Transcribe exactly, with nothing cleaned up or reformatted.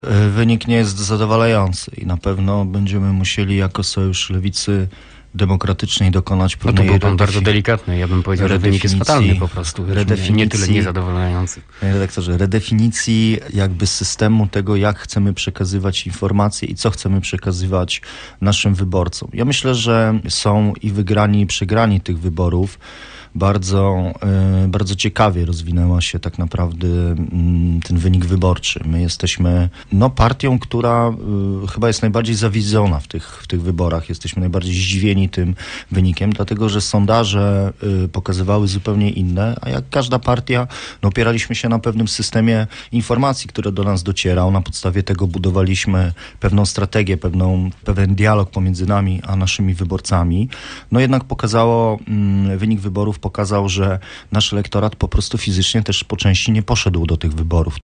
Wynik nie jest zadowalający i na pewno będziemy musieli jako Sojusz Lewicy Demokratycznej dokonać No to pewnej był pan redefi- bardzo delikatny. Ja bym powiedział, że wynik jest redefinicji- fatalny po prostu. Nie, nie tyle redefinicji- niezadowalający. Panie redaktorze, redefinicji jakby systemu tego, jak chcemy przekazywać informacje i co chcemy przekazywać naszym wyborcom. Ja myślę, że są i wygrani, i przegrani tych wyborów. Bardzo, y, bardzo ciekawie rozwinęła się tak naprawdę y, ten wynik wyborczy. My jesteśmy no, partią, która y, chyba jest najbardziej zawiedzona w tych, w tych wyborach. Jesteśmy najbardziej zdziwieni tym wynikiem, dlatego że sondaże y, pokazywały zupełnie inne, a jak każda partia, no, opieraliśmy się na pewnym systemie informacji, które do nas docierał. Na podstawie tego budowaliśmy pewną strategię, pewną, pewien dialog pomiędzy nami a naszymi wyborcami. No jednak pokazało, y, wynik wyborów pokazał, że nasz elektorat po prostu fizycznie też po części nie poszedł do tych wyborów.